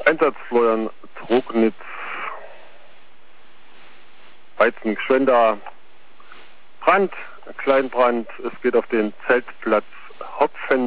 Einsatzfeuern, Trognitz, Weizen-Gschwenda, Brand, Kleinbrand. Es geht auf den Zeltplatz Hopfen.